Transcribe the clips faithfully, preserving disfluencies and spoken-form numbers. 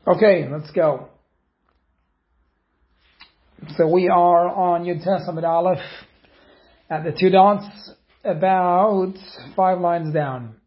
Okay, let's go. So we are on Yud Tes Amud Aleph at the two dots, about five lines down.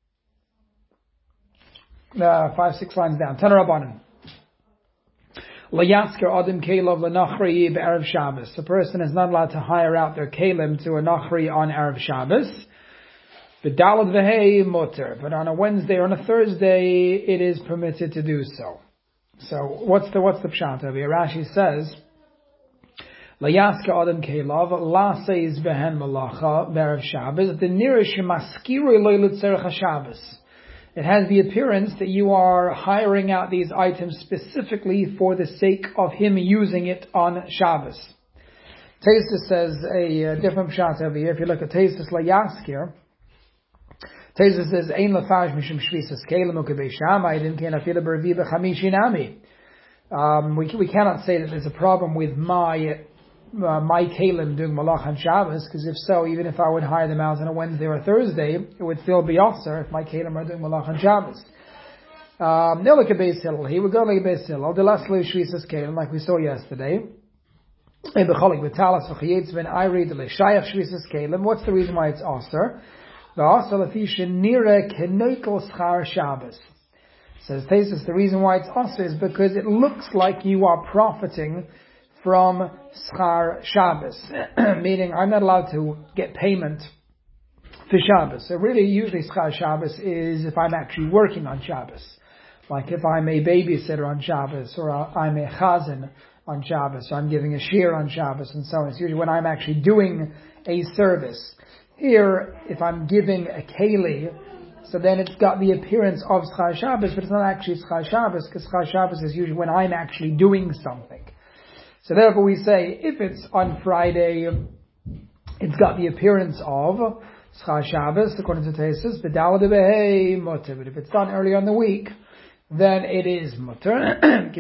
Uh, five, six lines down. Ten Rabbanan. Layasker Adam Kalov Lenachri Erev Shabbos. A person is not allowed to hire out their kalim to a nachri on Erev Shabbos. B'dalad v'hei mutter. But on a Wednesday or on a Thursday, it is permitted to do so. So what's the what's the pshat over here? Rashi says, Layasker Adam Kalov La says behen malacha Erev Shabbos. The nearest shemaskiroi lo l'tzerech Shabbos. It has the appearance that you are hiring out these items specifically for the sake of him using it on Shabbos. Taisus says a, a different pshat over here. If you look at Taisus Layasker, Taisus says, Ein lafash mishum shvisas kelim ukebei shamai dim ken afila b'revi b'chamishi nami. Um, we we cannot say that there's a problem with my uh, my kalim doing malach on Shabbos, because if so, even if I would hire them out on a Wednesday or a Thursday, it would still be osir if my kalim are doing malach on Shabbos. Um, no, like a Beis Hillel, he would go like a Beis Hillel. The last leave shvisas kelim, like we saw yesterday. What's the reason why it's osir? Says Taisus, the reason why it's also is because it looks like you are profiting from schar Shabbos, meaning I'm not allowed to get payment for Shabbos. So really, usually schar Shabbos is if I'm actually working on Shabbos, like if I'm a babysitter on Shabbos, or I'm a chazan on Shabbos, so I'm giving a shir on Shabbos, and so on. It's usually when I'm actually doing a service. Here, if I'm giving a keli, so then it's got the appearance of Schar Shabbos, but it's not actually Schar Shabbos, because Schar Shabbos is usually when I'm actually doing something. So therefore we say, if it's on Friday, it's got the appearance of Schar Shabbos, according to Taisus, B'dalad v'hei mutter. But if it's done earlier in the week, then it is mutter.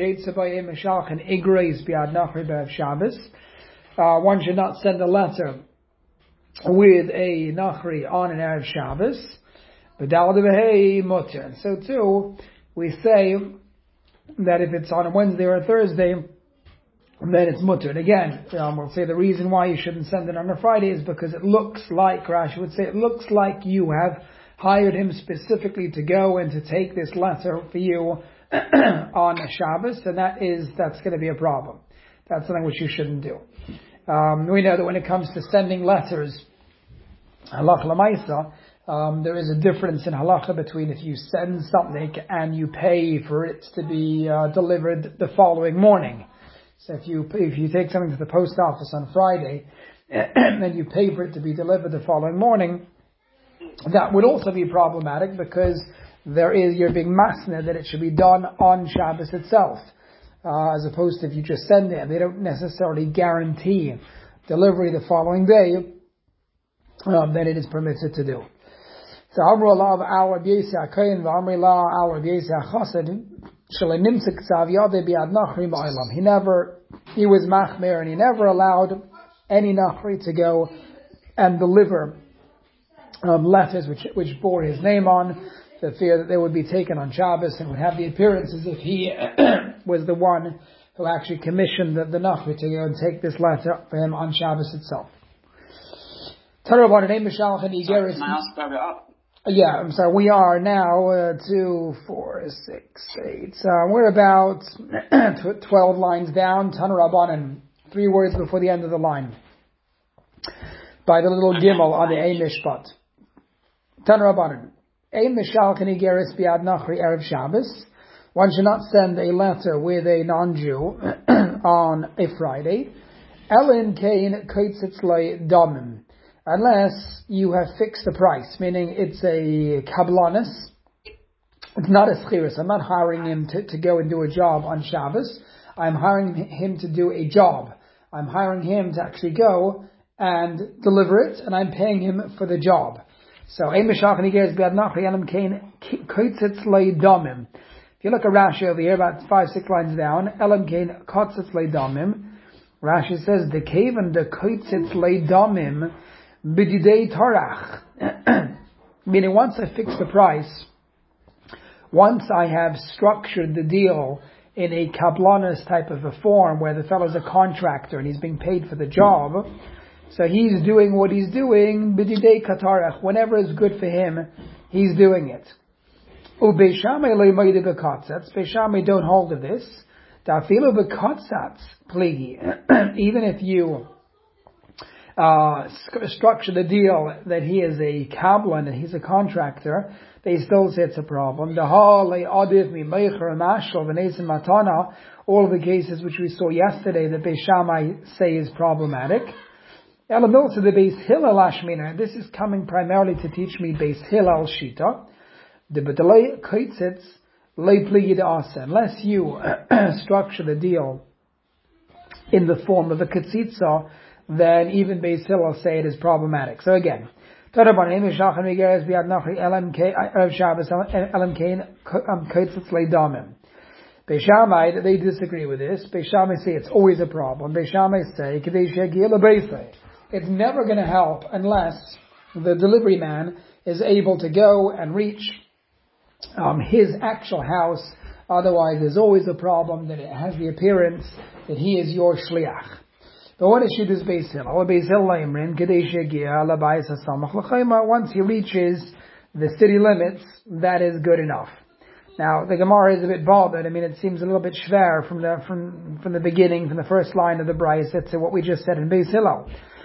Uh, one should not send a letter with a nachri on an Erev Shabbos, but dalad mutter. And so too, we say that if it's on a Wednesday or a Thursday, then it's mutter. And again, um, we'll say the reason why you shouldn't send it on a Friday is because it looks like, Rashi would say, it looks like you have hired him specifically to go and to take this letter for you on a Shabbos, and that is, that's going to be a problem. That's something which you shouldn't do. Um, we know that when it comes to sending letters, halacha l'maisa, um, there is a difference in halacha between if you send something and you pay for it to be uh, delivered the following morning. So if you if you take something to the post office on Friday and then you pay for it to be delivered the following morning, that would also be problematic because there is you're being masna that it should be done on Shabbos itself. Uh, as opposed to if you just send it, they don't necessarily guarantee delivery the following day, um, then it is permitted to do. So, Amru Allah of our B'yesi HaKayin, V'amri Allah our B'yesi HaChassid, Shalei Nimsik Tzav Yadeh B'yad Nachri Ba'olam. He never, he was machmer, and he never allowed any Nachri to go and deliver um, letters which which bore his name on, the fear that they would be taken on Shabbos and would have the appearance as if he was the one who actually commissioned the, the Nachri to go and take this letter for him on Shabbos itself. Yeah, I'm sorry, we are now uh, two, four, six, eight. Uh, we're about twelve lines down. Tana Rabbanan, three words before the end of the line. By the little gimel on the Ein Mishpat. Tana Rabbanan. Ein Mishal Kanigeris Biad Nachri Erev Shabbos. One should not send a letter with a non-Jew on a Friday. Elin Kain Kaitzitz Lei Domim. Unless you have fixed the price, meaning it's a kablanis. It's not a schiris. I'm not hiring him to, to go and do a job on Shabbos. I'm hiring him to do a job. I'm hiring him to actually go and deliver it, and I'm paying him for the job. So, if you look at Rashi over here, about five, six lines down, Elam Kain Kotzitz Leidamim, Rashi says, the cave and the Kotzitz Leidamim B'didei Torach. Meaning, once I fix the price Once I have structured the deal in a kablanis type of a form where the fellow's a contractor and he's being paid for the job, so he's doing what he's doing, b'didei katarach, whenever is good for him, he's doing it. U'beishamai le'mayde b'katzatz, Beishamai don't hold of this. Ta'afilu b'katzatz pligi, even if you uh, structure the deal that he is a kablan and he's a contractor, they still say it's a problem. All of the cases which we saw yesterday that Beishamai say is problematic. Also the Beis Hillel Ashmina, this is coming primarily to teach me Beis Hillel Shita. The B'delei Kaitzitz Lei Pligid Asa, unless you structure the deal in the form of a Katzitza, then even Beis Hillel say it is problematic. So again, Beishamai, they disagree with this. Beishamai say it's always a problem. Beishamai say, it's never going to help unless the delivery man is able to go and reach um, his actual house. Otherwise, there's always a problem that it has the appearance that he is your shliach. But what issue does Beis Hillel? Beis Hillel, once he reaches the city limits, that is good enough. Now, the Gemara is a bit bothered. I mean, it seems a little bit schwer from the from from the beginning, from the first line of the Brisa to what we just said in Beis Hillel.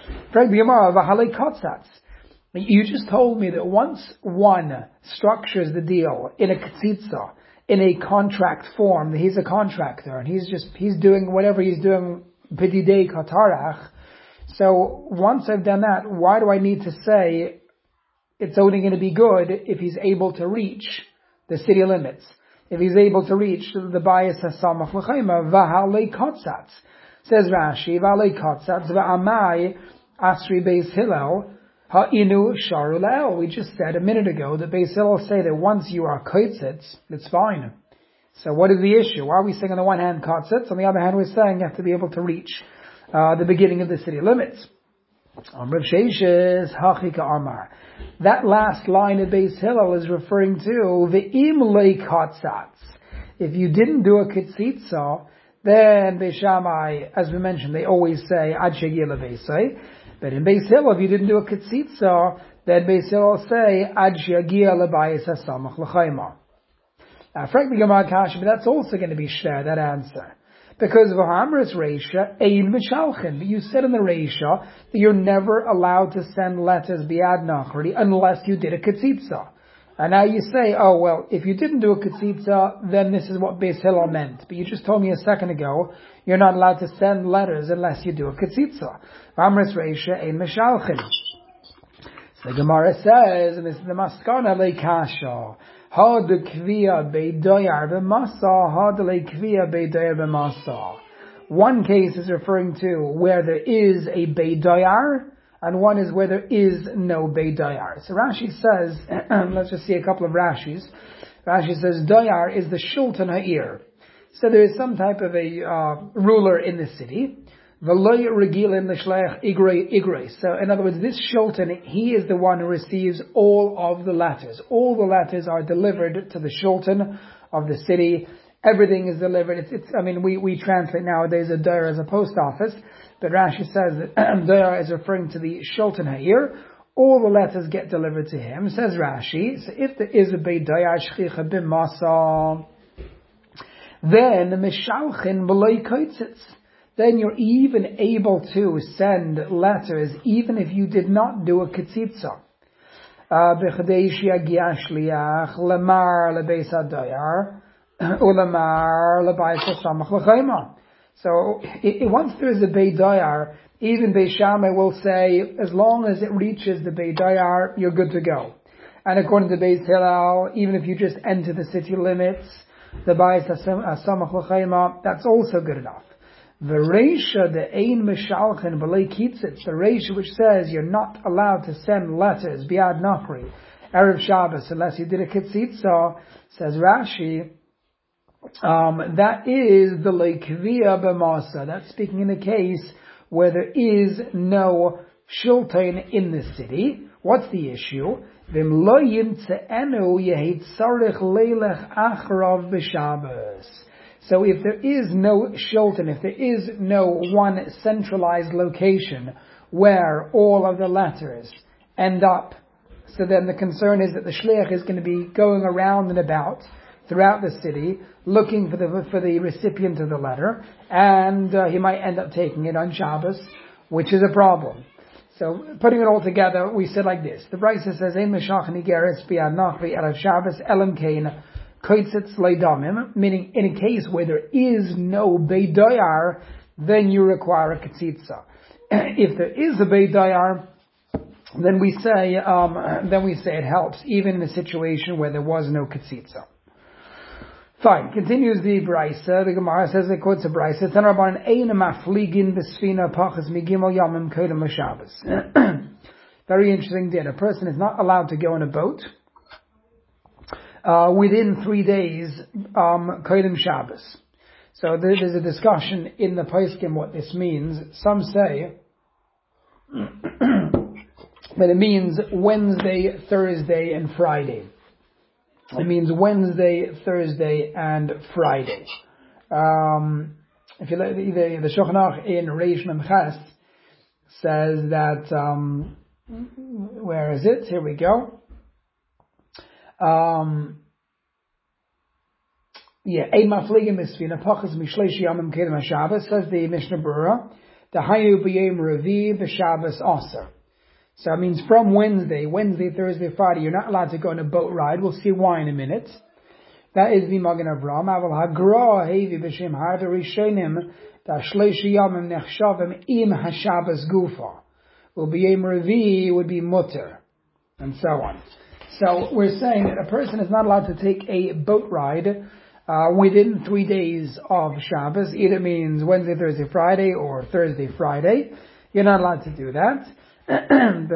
You just told me that once one structures the deal in a katzitza, in a contract form, that he's a contractor and he's just he's doing whatever he's doing. B'didei katarach. So once I've done that, why do I need to say it's only going to be good if he's able to reach the city limits? If he's able to reach the bayis hasamach l'chayma, v'halei kotzatz. Says Rashi, v'halei kotzatz, v'amai asri Beis Hillel, ha'inu sharu la'el. We just said a minute ago that Beis Hillel say that once you are kotzitz, it's fine. So what is the issue? Why are we saying on the one hand kotzitz, on the other hand we're saying you have to be able to reach uh, the beginning of the city limits? That last line of Beis Hillel is referring to the imlei kotzatz. If you didn't do a kitzitza, then Beishamai, as we mentioned, they always say ad shegil lebeisai. But in Beis Hillel, if you didn't do a kitzitza, then Beis Hillel say ad shegil lebayis hasamach l'chayma. Now, frankly, Gemara Kasha, but that's also going to be shver, that answer. Because of Hamras Reisha, Ein Mishalchin. But you said in the Reisha that you're never allowed to send letters biad nachri unless you did a katzitza. And now you say, oh, well, if you didn't do a katzitza, then this is what Beis Hillel meant. But you just told me a second ago, you're not allowed to send letters unless you do a katzitza. Hamras Reisha, Ein Mishalchin. So the Gemara says, and this is the Maskana Le Kasha, Ha de kviya beidoyar b'masa, ha de le kviya beidoyar b'masa. One case is referring to where there is a beidoyar, and one is where there is no beidoyar. So Rashi says, let's just see a couple of Rashis. Rashi says, doyar is the shultan ha'ir. So there is some type of a uh, ruler in the city. So in other words, this shultan, he is the one who receives all of the letters. All the letters are delivered to the shultan of the city. Everything is delivered. It's, it's I mean, we, we translate nowadays a doyer as a post office, but Rashi says that doyer is referring to the shultan ha'ir. All the letters get delivered to him. Says Rashi, so if there is a beit doyer shchicha b'masa, then mishalchin b'loi koitzitz. Then you're even able to send letters even if you did not do a ketzitza. B'chadei she'yagia shliach lemar lebeis hadoyar ulemar lebeis hasamach l'chayma. So it, it, once there is a beit doyar, even Beishamai will say, as long as it reaches the beit doyar, you're good to go. And according to Beis Hillel, even if you just enter the city limits, the beis hasamach l'chayma, that's also good enough. The Reisha, the Ein Mishalchen B'lei Kitzitz, the Reisha which says you're not allowed to send letters, Biad Nachri, Erev Shabbos, unless you did a Kitzitza, says Rashi, um, that is the Leikviya B'masa. That's speaking in a case where there is no Shultain in the city, What's the issue? Vim lo yimtze'enu yehit tzarich leilech achrav b'Shabbos. So if there is no shulton, if there is no one centralized location where all of the letters end up, so then the concern is that the shliach is going to be going around and about throughout the city looking for the for the recipient of the letter, and uh, he might end up taking it on Shabbos, which is a problem. So putting it all together, we said like this: the Brisa says, "Ein meshach nigeres bi'ad nachri erev Shabbos elam kein koitzitz leidamim," meaning in a case where there is no beidayar, then you require a ketzitza. If there is a beidayar, then we say um, then we say it helps, even in a situation where there was no ketzitza. Fine. Continues the Brisa. The Gemara says it quotes a Brisa. Tanarban ein mafligin b'sfina pachas migimel yamim kodem l'Shabbos. Very interesting din. A person is not allowed to go on a boat uh, within three days um, kodem Shabbos. So there, there's a discussion in the Poskim what this means. Some say that it means Wednesday, Thursday, and Friday. It means Wednesday, Thursday, and Friday. Um, if you look, the, the Shulchan Aruch in Reish Mem Ches says that, um, where is it? Here we go. Um, yeah, Ein mafligim b'sfina pachas mishleish yamim kedem haShabbos, says the Mishnah Berurah, the hayu b'yom revi b'Shabbos aser. So it means from Wednesday, Wednesday, Thursday, Friday, you're not allowed to go on a boat ride. We'll see why in a minute. That is the Magen Avraham. Aval hagra hevi b'shem har rishonim da shleish yamim nechshavim im haShabbos gufa. Will be yom revi would be mutter, and so on. So we're saying that a person is not allowed to take a boat ride uh, within three days of Shabbos. Either means Wednesday, Thursday, Friday, or Thursday, Friday. You're not allowed to do that. This is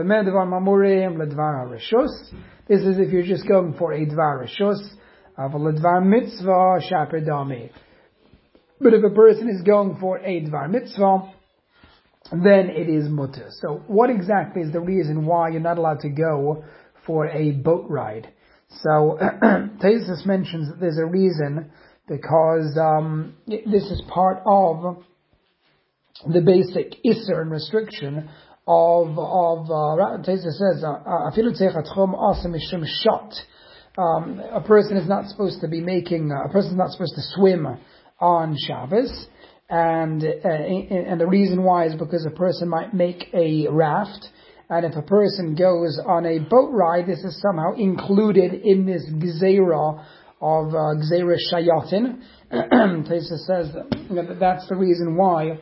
if you're just going for a dvar rishus, dvar mitzvah shaper dami. But if a person is going for a dvar mitzvah, then it is mutter. So what exactly is the reason why you're not allowed to go for a boat ride? So Taisus mentions that there's a reason because um, this is part of the basic isser and restriction of of uh Taisus says um, a person is not supposed to be making uh, a person is not supposed to swim on Shabbos, and uh, and the reason why is because a person might make a raft, and if a person goes on a boat ride, this is somehow included in this gzeira of uh, gzeira shayatin. Taisus says that that's the reason why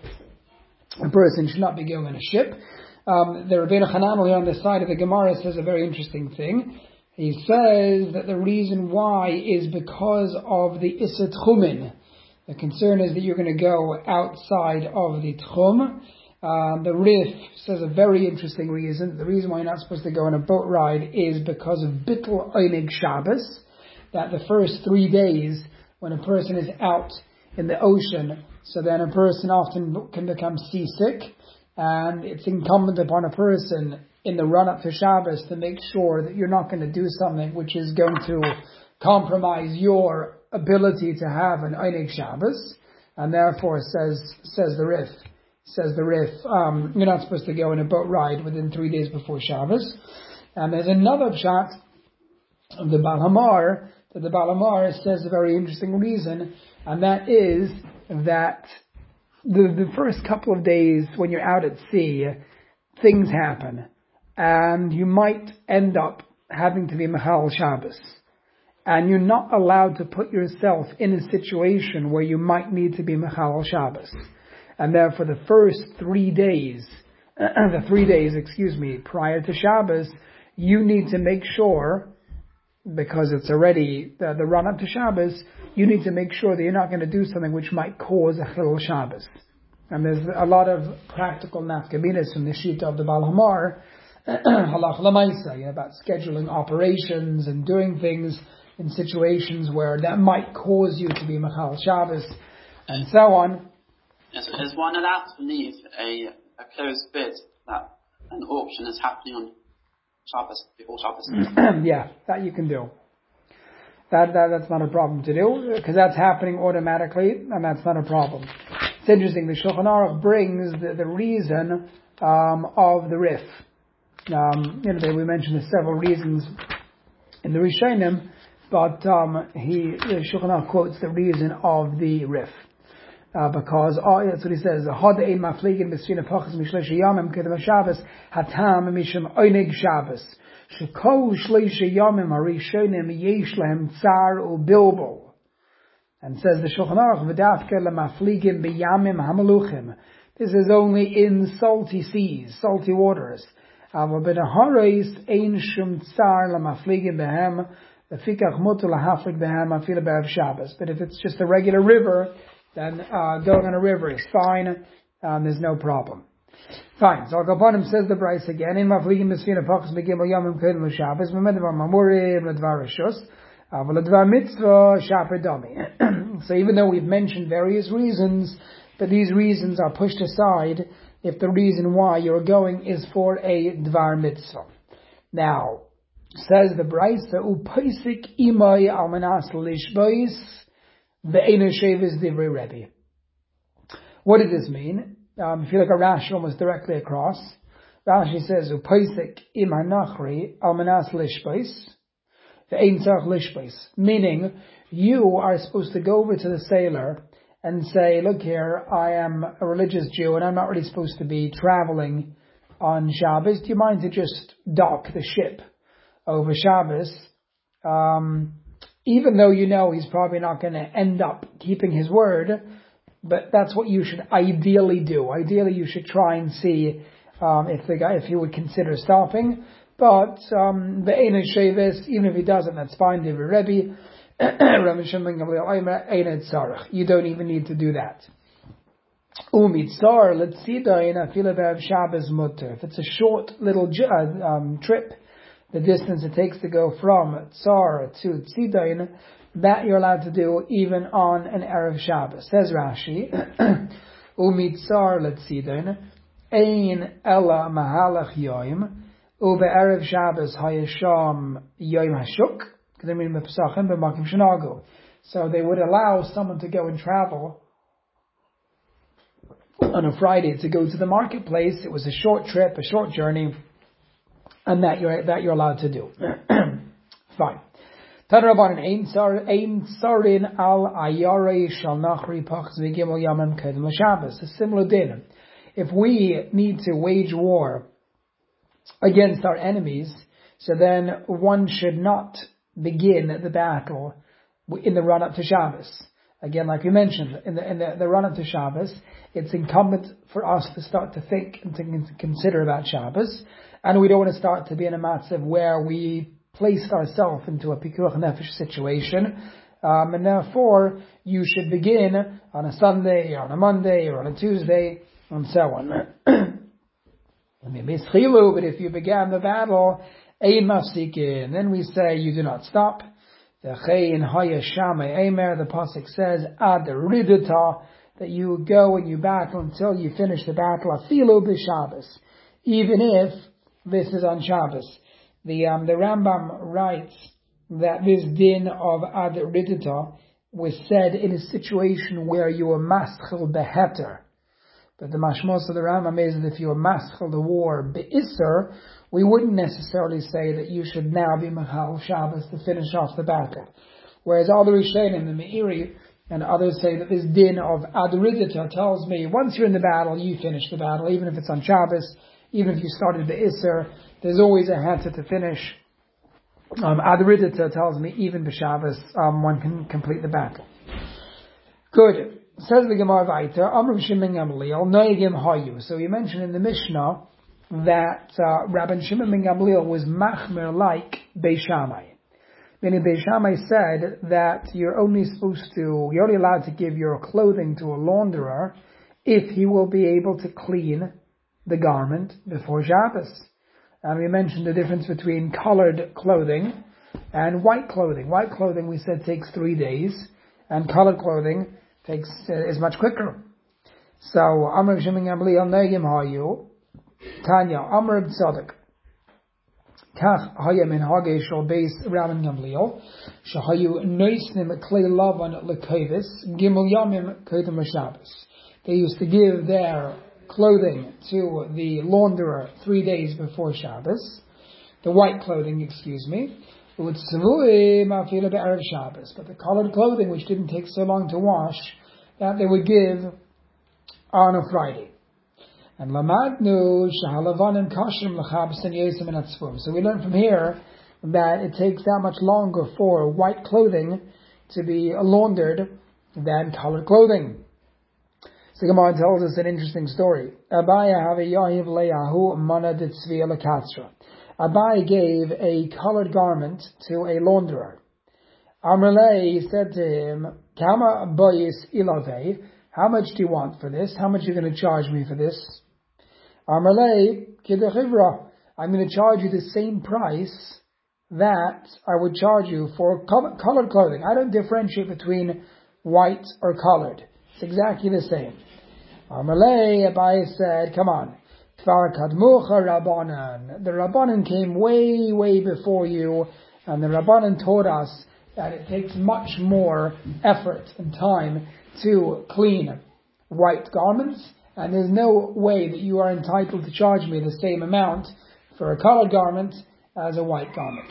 a person should not be going on a ship. Um, the Rabbeinu Hananel on the side of the Gemara says a very interesting thing. He says that the reason why is because of the Issa Tchumin. The concern is that you're going to go outside of the Tchum. Um, the Rif says a very interesting reason. The reason why you're not supposed to go on a boat ride is because of Bittul Einig Shabbos. That the first three days when a person is out in the ocean, so then a person often can become seasick. And it's incumbent upon a person in the run-up to Shabbos to make sure that you're not going to do something which is going to compromise your ability to have an Einig Shabbos. And therefore, says says the Rif, says the Rif, um, you're not supposed to go on a boat ride within three days before Shabbos. And there's another shot of the Baal Hamar, that the Baal Hamar says a very interesting reason, and that is that The, the first couple of days when you're out at sea, things happen, and you might end up having to be Mechal Shabbos, and you're not allowed to put yourself in a situation where you might need to be Mechal Shabbos, and therefore the first three days, the three days, excuse me, prior to Shabbos, you need to make sure, because it's already the, the run up to Shabbos, you need to make sure that you're not going to do something which might cause a Chilul Shabbos. And there's a lot of practical nafkaminas from the Shita of the Baal Hamar, halach lamaisa, you know, about scheduling operations and doing things in situations where that might cause you to be Mechal Shabbos, and so on. Yes, is one allowed to leave a, a closed bid that an auction is happening on Shabbos, before Shabbos. Yeah, that you can do. That, that that's not a problem to do, because that's happening automatically, and that's not a problem. It's interesting, the Shulchan Aruch brings the, the reason um, of the Rif. Um, you know, we mentioned the several reasons in the Rishonim, but um, he, the Shulchan Aruch quotes the reason of the Rif. Uh, because oh, that's what he says. Hod ein mafligin b'sfina pachas mishlesh yamim kedem Shabbos hatam mishum oineg Shabbos shekol shleish yamim harishonim yesh lehem tsar ubilbul. And says the Shulchan Aruch v'dafke lemafligin b'yamim hamaluchim. This is only in salty seas, salty waters. Aber b'neharos ein shum tsar lemafligin behem lefikach mutar lahaflig behem afila b'erev Shabbos. But if it's just a regular river, then uh, going on a river is fine. Um, there's no problem. Fine. So Al-Kapanim says the Bryce again. In mafligim b'sfina pachas begimel yamim kedem l'Shabbos v'medvar mamurim l'dvar rishus v'ledvar mitzvah shaper dami. So even though we've mentioned various reasons, but these reasons are pushed aside if the reason why you're going is for a dvar mitzvah. Now, says the Bryce, u'paisik imay almanas lishbois. The Eino Shevis Divrei Rebbe. What does this mean? Um, if you look at Rashi almost directly across, Rashi says, "Upaisik im hanachri almanas lishbais, the ein tzarich lishbais." Meaning, you are supposed to go over to the sailor and say, "Look here, I am a religious Jew and I'm not really supposed to be traveling on Shabbos. Do you mind to just dock the ship over Shabbos?" Um, Even though you know he's probably not going to end up keeping his word, but that's what you should ideally do. Ideally, you should try and see um, if the guy, if he would consider stopping. But um, the Eino Shevis, even if he doesn't, that's fine. You don't even need to do that. If it's a short little um, trip, the distance it takes to go from Tsar to Tzidain, that you're allowed to do even on an Erev Shabbos. Says Rashi, Umitzar leTzidain, ein ela mahalach yoim, ube Erev Shabbos hayasham yoim hashuk, so they would allow someone to go and travel on a Friday to go to the marketplace. It was a short trip, a short journey, and that you're that you're allowed to do. Fine. Tanrabanan ein sarin al ayare shal nachri pachs v'gimel yamim kedem l'Shabbos. A similar din. If we need to wage war against our enemies, so then one should not begin the battle in the run up to Shabbos. Again, like we mentioned, in the in the, the run up to Shabbos, it's incumbent for us to start to think and to consider about Shabbos. And we don't want to start to be in a matzav where we placed ourselves into a pikuach nefesh situation. Um, and therefore, you should begin on a Sunday, or on a Monday, or on a Tuesday, and so on. But if you began the battle, ein mafsikin, then we say you do not stop. The pasuk says, ad ridata, that you go and you battle until you finish the battle, afilu b'Shabbos, even if this is on Shabbos. The um, the Rambam writes that this din of ad ridata was said in a situation where you were maschil beheter. But the mashmos of the Rambam is that if you were maschil the war be'isser, we wouldn't necessarily say that you should now be machal Shabbos to finish off the battle. Whereas all the Rishonim, the Meiri, and others say that this din of ad ridata tells me once you're in the battle, you finish the battle, even if it's on Shabbos, even if you started the Isser, there's always a heter to finish. Um, ad ridata tells me even b'Shabbos um, one can complete the battle. Good. Says the Gemara Vayter, Amr Shimon Gamliel, Noegim Hayu. So we mentioned in the Mishnah that uh, Rabbi Shimon ben Gamliel was machmer like Beis Shammai. Meaning Beis Shammai said that you're only supposed to, you're only allowed to give your clothing to a launderer if he will be able to clean the garment before Shabbos. And we mentioned the difference between colored clothing and white clothing. White clothing, we said, takes three days, and colored clothing takes uh, is much quicker. So, Amr Shimon Gamliel Noegim Hayu, Tanya, Amr Tzadok. Kach haya min hagei shal beis Rabban Gamliel, shahayu noisnim klei lavan lekovis gimel yamim kodem Shabbos. They used to give their clothing to the launderer three days before Shabbos, the white clothing, excuse me, but the colored clothing, which didn't take so long to wash, that they would give on a Friday. And lamadnu shahalavanim kashrim lachabs and yesim and atzvum. So we learn from here that it takes that much longer for white clothing to be laundered than colored clothing. So Gemara tells us an interesting story. Abaya have a yahiv leyahu mana ditzvi alakatsra. Abai gave a colored garment to a launderer. Amrlei said to him, Kama bayis ilave, how much do you want for this? How much are you going to charge me for this? Amrlei kidachivra, I'm going to charge you the same price that I would charge you for colored clothing. I don't differentiate between white or colored. It's exactly the same. Amalei, Abai said, come on. Kvar kadmucha Rabbanan. The Rabbanan came way, way before you, and the Rabbanan taught us that it takes much more effort and time to clean white garments, and there's no way that you are entitled to charge me the same amount for a colored garment as a white garment.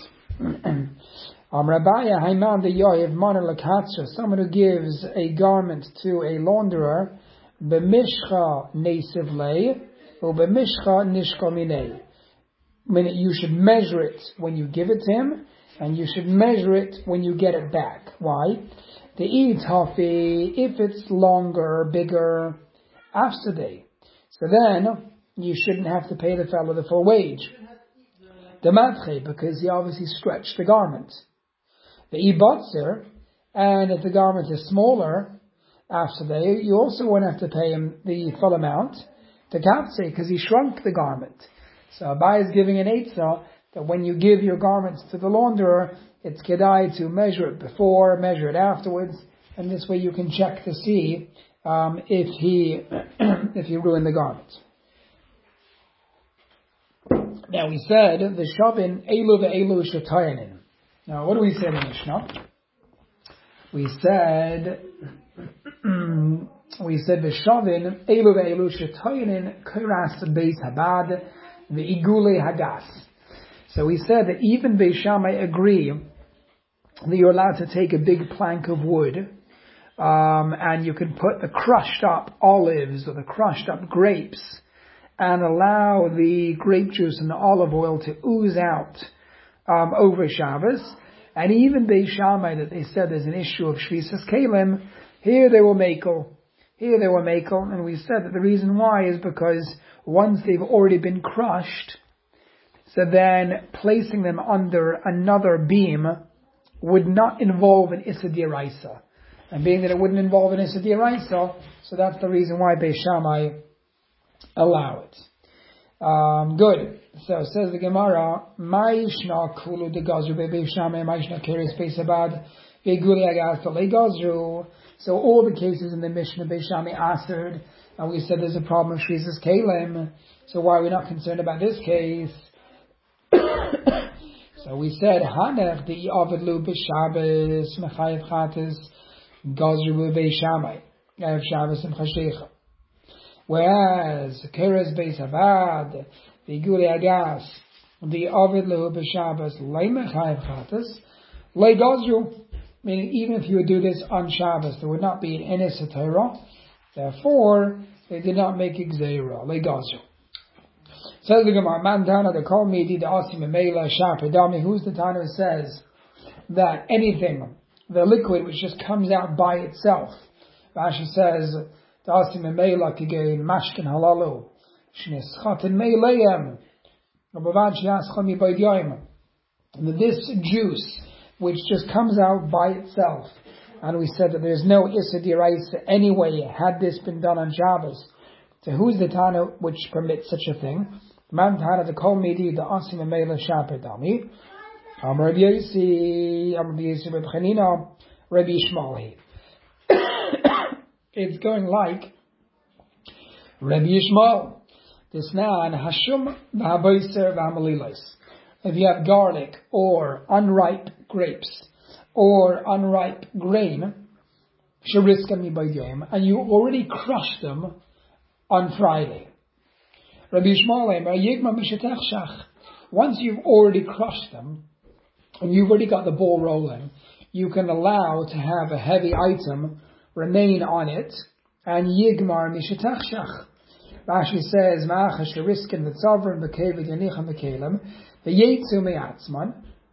Amrabaya Haiman the Yoyev Mana Lakatsra, someone who gives a garment to a launderer, B'mishcha nesiv lei, or b'mishcha nishka minei. Meaning you should measure it when you give it to him, and you should measure it when you get it back. Why? The itafi, if it's longer, bigger, after day. So then, you shouldn't have to pay the fellow the full wage. The matche, because he obviously stretched the garment. The ibatzer, and if the garment is smaller, after day, you also won't have to pay him the full amount. The kapse, because he shrunk the garment. So Abai is giving an eitzah that when you give your garments to the launderer, it's kedai to measure it before, measure it afterwards, and this way you can check to see um, if he if he ruined the garment. Now we said the shavin elu ve'elu shetayanin. Now what do we say in the Mishnah? We said we said v'shavin elu ve'elu shetayanin kiras beis habad ve'igule hadas. So we said that even Beis Shammai agree that you're allowed to take a big plank of wood, um, and you can put the crushed up olives or the crushed up grapes and allow the grape juice and the olive oil to ooze out um, over Shabbos. And even Beis Shammai, that they said there's an issue of Shvisas Kalim, here they were makel. Here they were makel, and we said that the reason why is because once they've already been crushed, so then placing them under another beam would not involve an Issa D'Oraisa. And being that it wouldn't involve an Issa D'Oraisa, so that's the reason why Beis Shammai allow it. Um, good. So says the Gemara, Ma'ishna kulu de gazru Beis Shammai, Ma'ishna keres Beis Habad, ve'guli agas le gazru. So all the cases in the Mishnah Beis Shammai answered, and we said there's a problem of Shvisas Kalim. So why are we not concerned about this case? So we said, Hanech the Avedlu b'Shabbos mechayev chatas gazru Beis Shammai erev Shabbos and chashecha. Whereas keres Beis Habad the Guli Agas the Avedlu b'Shabbos le mechayev chatas le gazru. Meaning, even if you would do this on Shabbos, there would not be an Enes HaTorah. Therefore, they did not make Gzeira, le gazru. Says the Gemara, Man Tana, the Kol Midi, the Asim Meila, Shapedami. Who's the Tana who says that anything, the liquid which just comes out by itself, Rashi says, the Asim Meila, Kigein, Mashkin Halalu, Shneschatin Meilayim, Rabavad Shiaschami Baydiyim. And this juice, which just comes out by itself, and we said that there's no Issa D'Oraisa anyway, had this been done on Shabbos. So who's the Tana which permits such a thing? Man Tana the Kol Midi the Asim Meila Shapedami. Am Rabbi Yosi, Am Rabbi Yosi Rabbi Chanina, Rabbi Yishmael. It's going like Rabbi Yishmael. This nan Hashum v'Haboiser v'Hamalilos. if you have garlic or unripe grapes or unripe grain, and you already crushed them on Friday. Rabbi Yishmael, once you've already crushed them, and you've already got the ball rolling, you can allow to have a heavy item remain on it, and Yigmar Mishatachshach. Rashi says, Ma'achash Riskin v'tzavrin b'kevid yanichem b'kelim, v'yetzu me'atzman.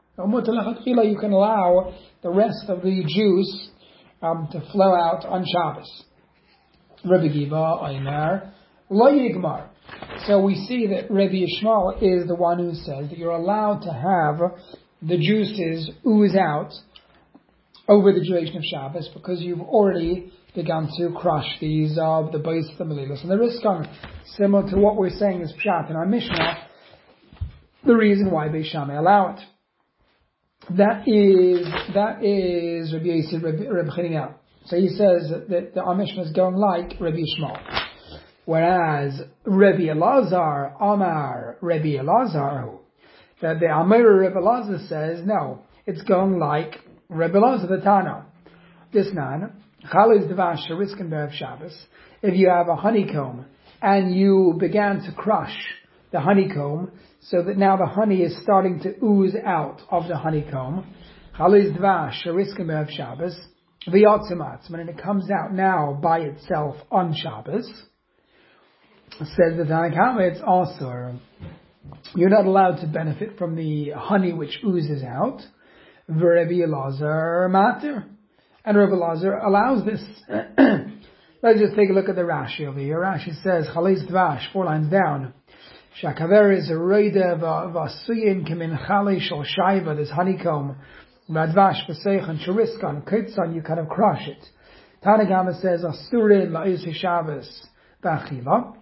You can allow the rest of the juice um, to flow out on Shabbos. Rabbi Giva, Einar, Lo Yigmar. So we see that Rabbi Yishmael is the one who says that you're allowed to have the juices ooze out over the duration of Shabbos because you've already begun to crush these uh, the base of the Melilos. And the Riskan, similar to what we're saying is Pshat in our Mishnah, the reason why Beis Shammai allow it. That is, that is Rabbi Yossi, Rabbi, Rabbi Chanina. So he says that, that our Mishnah is going like Rabbi Yishmael. Whereas Rabbi Elazar, Amar, Rabbi Elazar, that the Amir Rabbi Elazar says, no, it's going like Rabbi Elazar the Tana. This man, Chaliz Devash Shariskin Be'ev Shabbos, if you have a honeycomb and you began to crush the honeycomb so that now the honey is starting to ooze out of the honeycomb, Chaliz Devash Shariskin Be'ev Shabbos, V'yotzimatzman, and it comes out now by itself on Shabbos, says the Tanakama, it's also, you're not allowed to benefit from the honey which oozes out. Rabbi Elazar matter. And Rabbi Elazar allows this. Let's just take a look at the Rashi over here. Rashi says, Chaliz Dvash, four lines down. Shakaver is a roida v'asuyin kemin chali shal shaiva, this honeycomb. V'advash v'seichan shariskan, kitzan, you kind of crush it. Tanagama says, asurin la'is Shabbos v'achila.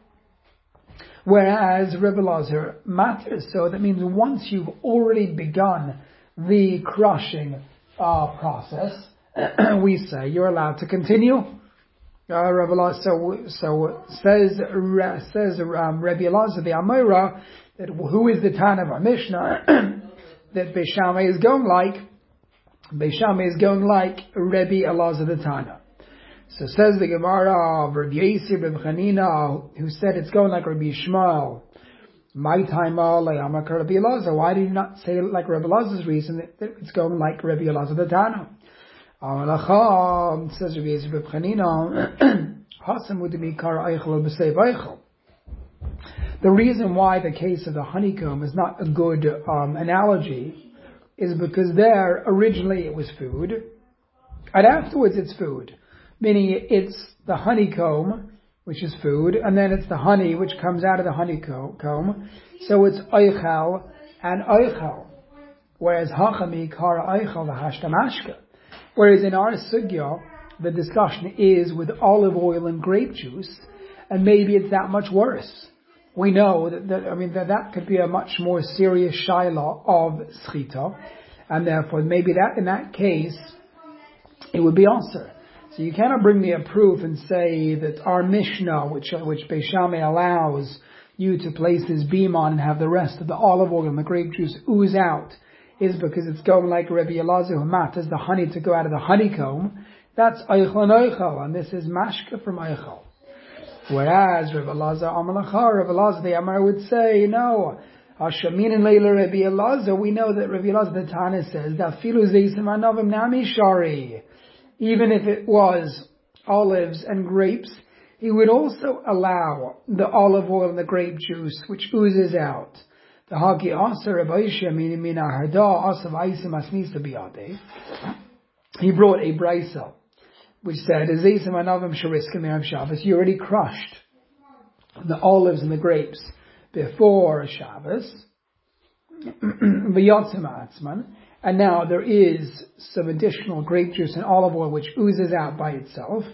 Whereas Rabbi Elazar matters, so that means once you've already begun the crushing uh, process, we say you're allowed to continue. Uh, Rabbi Elazar, so, so says says um, Rabbi Elazar the Amora, that who is the Tana of our Mishnah, that Beis Shammai is going like Beis Shammai is going like Rabbi Elazar the Tana. So says the Gemara of Rabbi Yossi, Rabbi Chanina, who said it's going like Rabbi Yishmael. My time, Rabbi Elazar. Why did you not say it like Rabbi Elazar's reason that it's going like Rabbi Elazar the Tana? Says Rabbi Yossi, Rabbi Chanina, the reason why the case of the honeycomb is not a good um, analogy is because there originally it was food, and afterwards it's food. Meaning it's the honeycomb, which is food, and then it's the honey which comes out of the honeycomb. So it's oichel and oichel. Whereas hachami kara oichel v'hashtamashka. Whereas in our sugya, the discussion is with olive oil and grape juice, and maybe it's that much worse. We know that, that I mean that that could be a much more serious shaila of schita, and therefore maybe that in that case it would be answer. So you cannot bring me a proof and say that our Mishnah, which which Beis Shammai allows you to place this beam on and have the rest of the olive oil and the grape juice ooze out, is because it's going like Rabbi Elazar who matters the honey to go out of the honeycomb. That's Eichel and Eichel, and this is Mashka from Eichel. Whereas Rabbi Elazar Amalacha, Rabbi Elazar the Amar would say, no, Hashamin and Leila Rabbi Elazar, we know that Rabbi Elazar the Tana says that Filu Zeisim Anovim Nami Shari. Even if it was olives and grapes, he would also allow the olive oil and the grape juice, which oozes out. The Haki Asar Abaisha Mina Harda Asav Aisim Asnisa Biyade. He brought a brisa, which said, Ezeisim Anavim Shariskim Erev Shabbos, you already crushed the olives and the grapes before Shabbos. V'yotzim Atzman. And now there is some additional grape juice and olive oil which oozes out by itself.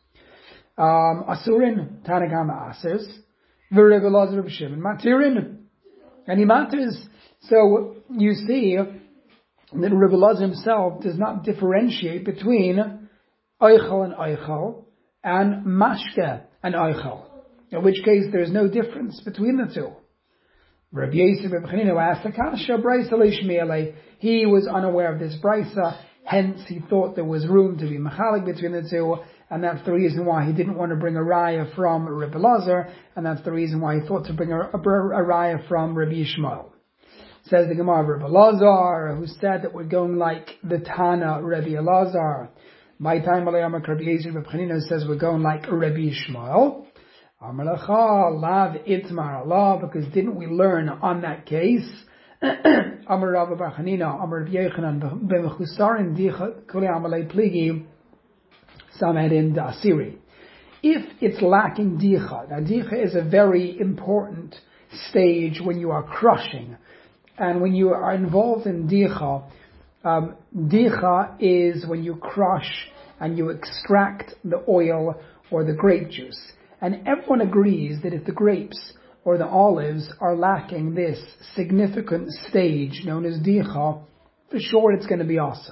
Um, Asurin, Tanagama Asers, V'Rebbe Elazar Reb Shimon, Matirin, and he matters. So you see that Rebbe Elazar himself does not differentiate between Eichel and Eichel and Mashke and Eichel, in which case there is no difference between the two. Rabbi Yosef ben Chanina asked the kasha, brisa leishmiele. He was unaware of this brisa, hence he thought there was room to be machalik between the two, and that's the reason why he didn't want to bring a raya from Rabbi Lazar, and that's the reason why he thought to bring a, a, a raya from Rabbi Yishmael. Says the Gemara, Rabbi Lazar, who said that we're going like the Tana Rabbi Lazar. My time, Rabbi Yosef ben Chanina says we're going like Rabbi Yishmael. Amar lav itmar Allah, because didn't we learn on that case? Amar Rabbi bar Chanina, Amar Rabbi Yochanan, b'mechusarin dicha kuli amalei pligi samedin da'asiri. If it's lacking dicha, now dicha is a very important stage when you are crushing, and when you are involved in dicha, um, dicha is when you crush and you extract the oil or the grape juice. And everyone agrees that if the grapes or the olives are lacking this significant stage known as dicha, for sure it's going to be awesome.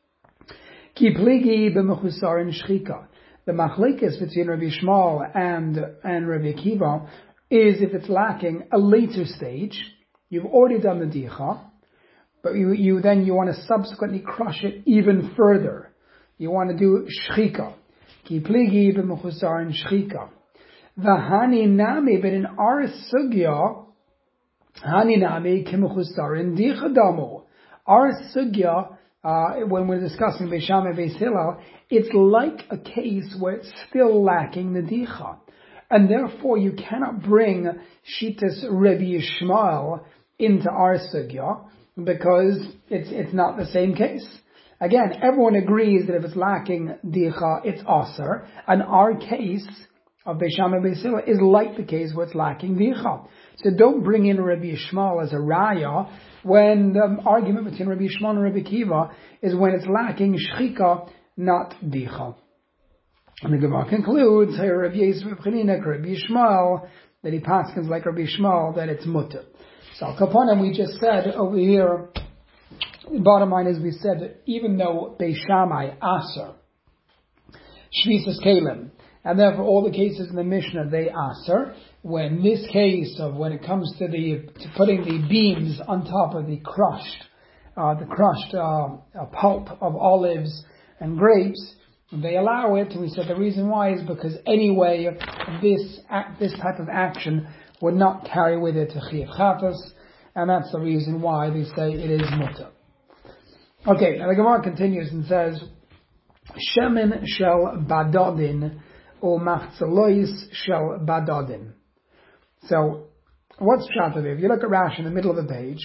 Ki pligi b'mechusarin shchika. The machlekes between Rabbi Yishmael and, and Rabbi Akiva is if it's lacking a later stage, you've already done the dicha, but you, you then you want to subsequently crush it even further. You want to do shchika. Ki pligi b'mechusarin shchika. V'hani nami, but in our sugya, hani nami kimechusarin dichadamu. Our sugya, uh, when we're discussing Beis Shammai and Beis Hillel, it's like a case where it's still lacking the dicha, and therefore you cannot bring Shitas Rabbi Yishmael into our sugya because it's it's not the same case. Again, everyone agrees that if it's lacking dicha, it's aser, and our case of Beis Shammai and Beis Hillel is like the case where it's lacking dicha. So don't bring in Rabbi Yishmael as a raya when the argument between Rabbi Yishmael and Rabbi Akiva is when it's lacking shchika, not dicha. And the Gemara concludes here, Rabbi Yosef ben Chanina, Rabbi Yishmael, that he paskins like Rabbi Yishmael, that it's mutter. So Kapanim, we just said over here, the bottom line is we said that even though Beis Shammai aser shvisas kelim, and therefore all the cases in the Mishnah, they aser. When this case of when it comes to the to putting the beams on top of the crushed, uh, the crushed uh, uh, pulp of olives and grapes, they allow it. And we said the reason why is because anyway this act, this type of action would not carry with it a chiyuv chatas, and that's the reason why they say it is mutter. Okay, now the Gemara continues and says, Shemin shel badodin or machzalois shel badodin. So, what's pshat over? If you look at Rashi in the middle of the page,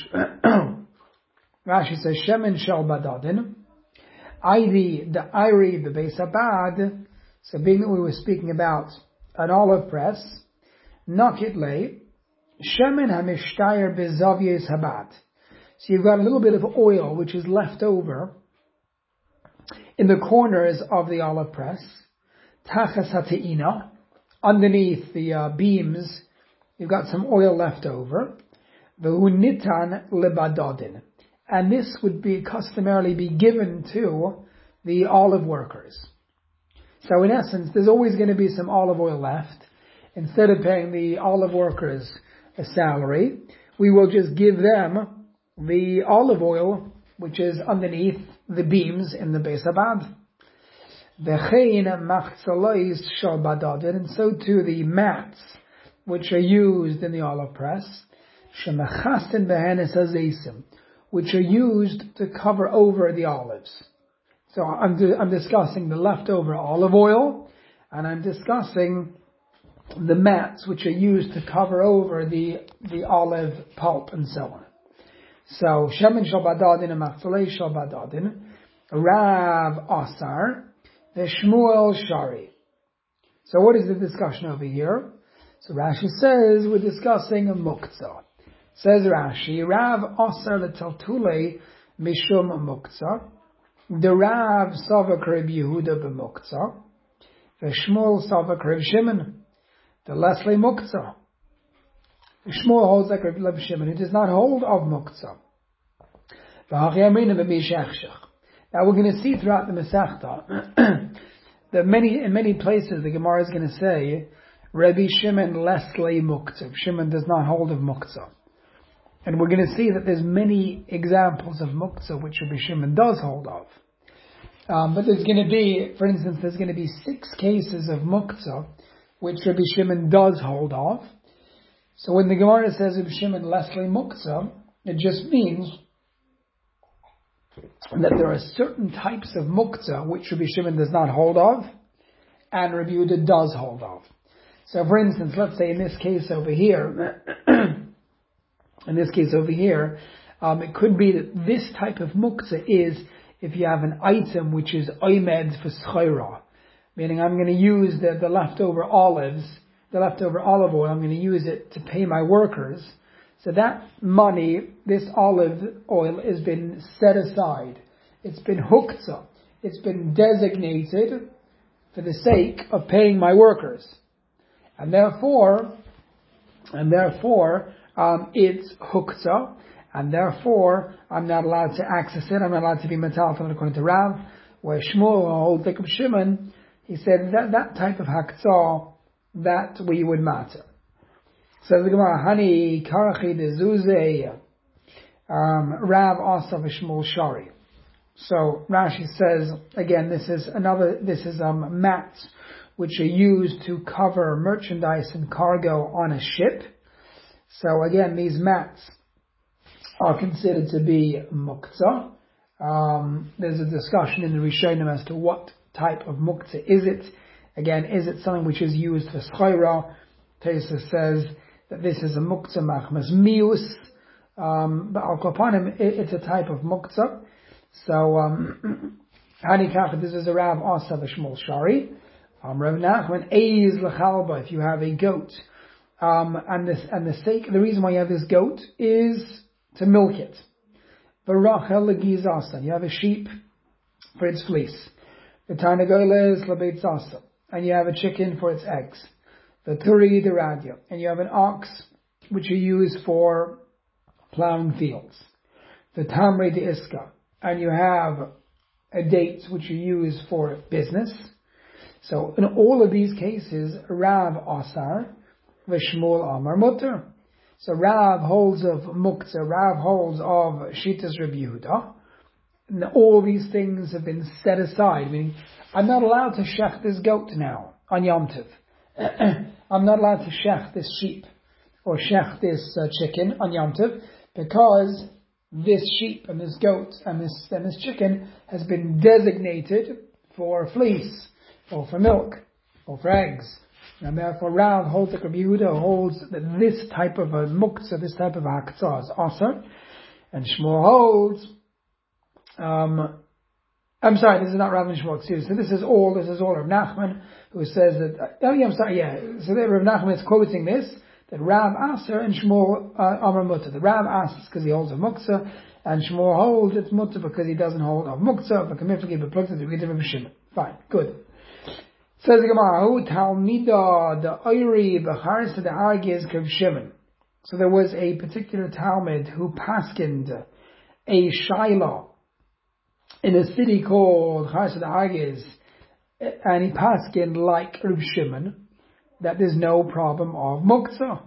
Rashi says, Shemin shel badodin, Ivy, the Iri, the Beis Abad, so being that we were speaking about an olive press, Nokit le, Shemin hamishtayer bezavyes Habad. So you've got a little bit of oil which is left over in the corners of the olive press, Tachas hate'ina, underneath the uh, beams, you've got some oil left over, V'hu nitan lebadodin. And this would be customarily be given to the olive workers. So in essence, there's always going to be some olive oil left. Instead of paying the olive workers a salary, we will just give them the olive oil, which is underneath the beams in the Beis Abad. V'chein machzalois shel badodin, and so too the mats, which are used in the olive press, shemechasin behenes hazesim, which are used to cover over the olives. So I'm, di- I'm discussing the leftover olive oil, and I'm discussing the mats which are used to cover over the, the olive pulp and so on. So, Shemin shel badodin and machzalei shel badodin, Rav Asar, the Shmuel Shari. So what is the discussion over here? So Rashi says we're discussing a muktzah. Says Rashi, Rav Asar letaltule mishum muktzah, the Rav savak Reb Yehuda b'muktzah, the Shmuel savak Reb Shimon, the Leslie muktzah. The Shmuel holds like Reb Shimon, he does not hold of muktzah. Now we're going to see throughout the Masechta that many in many places the Gemara is going to say Rabbi Shimon Leslie muktzah. Shimon does not hold of muktzah. And we're going to see that there's many examples of muktzah which Rabbi Shimon does hold of. Um, but there's going to be, for instance, there's going to be six cases of muktzah which Rabbi Shimon does hold of. So when the Gemara says Rabbi Shimon Leslie muktzah, it just means that there are certain types of muktzah which Rabbi Shimon does not hold of, and Rabbi Yehuda does hold of. So for instance, let's say in this case over here, in this case over here, um, it could be that this type of muktzah is if you have an item which is oimed for schayra, meaning I'm going to use the, the leftover olives, the leftover olive oil, I'm going to use it to pay my workers. So that money, this olive oil, has been set aside. It's been huktzah. It's been designated for the sake of paying my workers. And therefore, and therefore, um, it's huktzah, and therefore, I'm not allowed to access it, I'm not allowed to be metal from it according to Rav, where Shmuel holds like Shimon, he said that that type of haktzah, that we would matter. Says the Gemara, Hani Karachi de Zuzeh, um, Rav Asav Shmuel Shari. So Rashi says again, this is another. This is um, mats which are used to cover merchandise and cargo on a ship. So again, these mats are considered to be muktzah. Um, there's a discussion in the Rishonim as to what type of muktzah is it. Again, is it something which is used for schayra? Tesa says that this is a muktzah machmas mius, um, but al kopanim, it's a type of muktzah. So, um, Hanikach, this is a Rav Asav Shmuel Shari. Um, Rav Nachman, Eiz lechalba, if you have a goat, um, and this, and the sake, the reason why you have this goat is to milk it. V'rachel legizasa, you have a sheep for its fleece. V'tarnagoles lebeitzasa, and you have a chicken for its eggs. V'turi deradia, and you have an ox which you use for plowing fields. V'tamre de iska, and you have a date which you use for business. So in all of these cases, Rav Asar, V'Shmuel Amar Mutter. So Rav holds of Muktzah, Rav holds of Shitas Rabbi Yehuda. And all these things have been set aside, meaning I'm not allowed to shech this goat now on Yom Tov. I'm not allowed to shech this sheep or shech this uh, chicken on Yom Tov because this sheep and this goat and this and this chicken has been designated for fleece or for milk or for eggs. And therefore Rav holds like Rabbi Yehuda holds that this type of a muktzah, this type of haktzah is asur, and Shmuel holds um I'm sorry, this is not Rav and Shmuel, excuse me. So this is all this is all Rav Nachman who says that oh yeah, I'm sorry, yeah. So that Rav Nachman is quoting this, that Rav Aser and Shmuel uh, Amar Mutter. The Rav asks because he holds of muktzah, and Shmuel holds it's mutter because he doesn't hold of muktzah, but committee but plugged to the Rabbi Shimon. Fine, good. Says the Gemara, Hu Talmida the Oiri B'charis to the Argiz Rav Shimon. So there was a particular Talmud who paskined a Shiloh in a city called Charis to the Argiz, and he paskined like Rav Shimon that there's no problem of muktzah.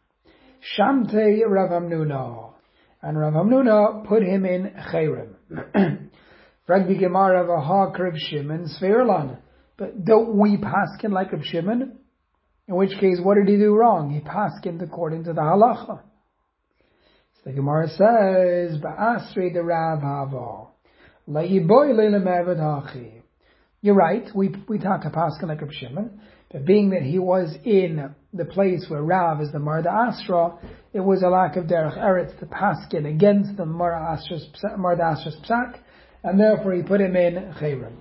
Shamte Rav Hamnuna, and Rav Hamnuna put him in Cherem. Fragdi Gemara v'ha Rav Shimon Sverlan. But don't we paskin like Rav Shimon? In which case, what did he do wrong? He paskined according to the halacha. So the Gemara says, "Ba'asri de Rav Hava, la'iboy le'lemevet hachi." You're right. We we talk a paskin like Rav Shimon, but being that he was in the place where Rav is the Marda Asra, it was a lack of derech eretz to paskin against the Marda Asra's psak, and therefore he put him in Cherem.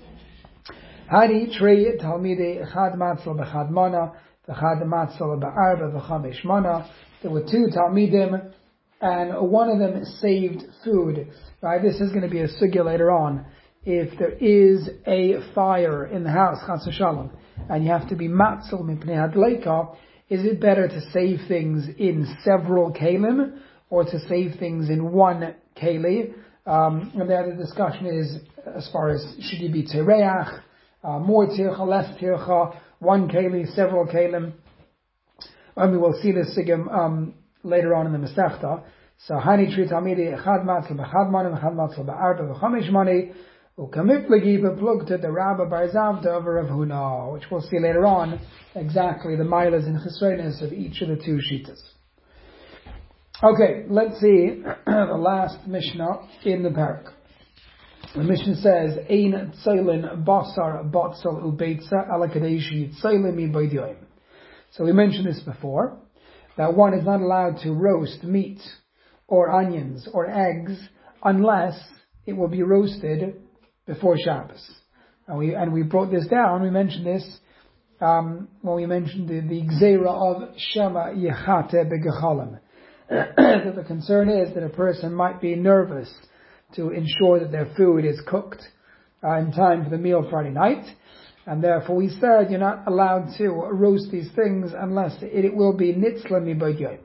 Hari trei talmidei echad matzal b'chad mana, v'chad matzal b'arba v'chamesh mana. There were two talmidim, and one of them saved food. Right, this is going to be a sugya later on. If there is a fire in the house, chas v'shalom, and you have to be matzal mipnei hadleika, is it better to save things in several kalim or to save things in one keli? Um, and the other discussion is as far as should you be tereach, Uh, more tircha, less tircha, one keli, several kalim. And we will see this sigim um, later on in the Masechta. So Hani Tri Talmidi Echad Matzah B'Chad Mani B'Chad Matzah B'Arba B'Chamesh Mani U'Kamiplegi B'Plugta the Rabba Bar Zavda of Rav Huna, which we'll see later on exactly the milas and chesronos of each of the two shitas. Okay, let's see the last Mishnah in the parak. The Mishnah says, Ein Tzaylin Basar Batzal Ubeitza Ala Kadeshi Tzaylin Mi B'Yoyim. So we mentioned this before, that one is not allowed to roast meat or onions or eggs unless it will be roasted before Shabbos. And we and we brought this down, we mentioned this um, when we mentioned the, the Gzeira of Shema Yechate Begechalim. That the concern is that a person might be nervous to ensure that their food is cooked uh, in time for the meal Friday night. And therefore we said you're not allowed to roast these things unless it, it will be nitzla mi b'yoyim.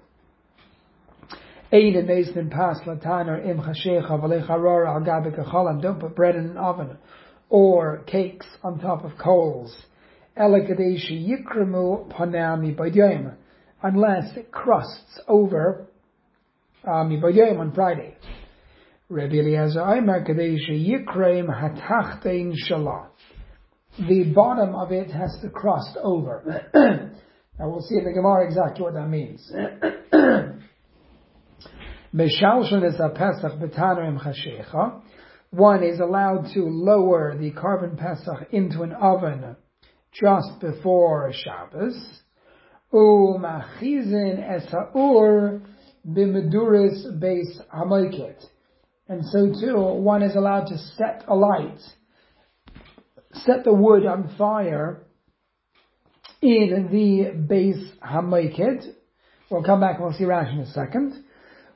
Ein meisnim pas lataner im chashecha v'lecharor al gabe kachalam. Don't put bread in an oven or cakes on top of coals. Ela kadeshi yikremu panami b'yoyim, unless it crusts over uh, mi b'yoyim on Friday. Rabbi Eliezer Aimer kadeshi yikreim hatachtein shalah. The bottom of it has to crust over. Now we'll see in the Gemara exactly what that means. One is allowed to lower the carbon pesach into an oven just before Shabbos. And so too, one is allowed to set alight, set the wood on fire in the base hamoiked. We'll come back and we'll see Rashi in a second.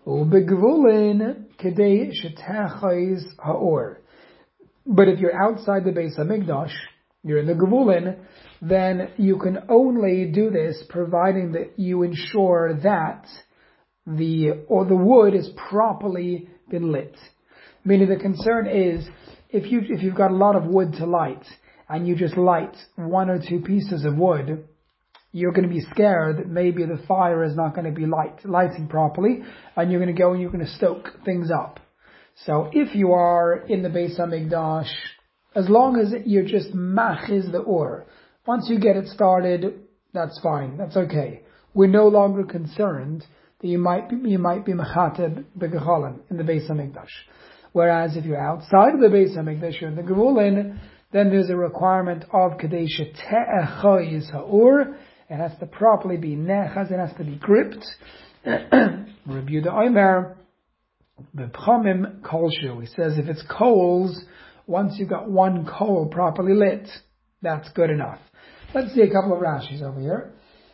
But if you're outside the base hamikdash, you're in the gevulin, then you can only do this providing that you ensure that the or the wood is properly been lit. Meaning the concern is if you if you've got a lot of wood to light and you just light one or two pieces of wood, you're going to be scared that maybe the fire is not going to be light lighting properly, and you're going to go and you're going to stoke things up. So if you are in the Beis Hamikdash, as long as you're just machiz the or, once you get it started, that's fine, that's okay. We're no longer concerned that you might be, you might be mechateb begechalim in the Beis Hamikdash. Whereas if you're outside of the Beis Hamikdash, you're in the Gevulin, then there's a requirement of kadesha te'echoyis ha'ur. It has to properly be nechaz, it has to be gripped. Rabbi Yehuda Omer, b'pchamim kolshu. He says if it's coals, once you've got one coal properly lit, that's good enough. Let's see a couple of Rashis over here.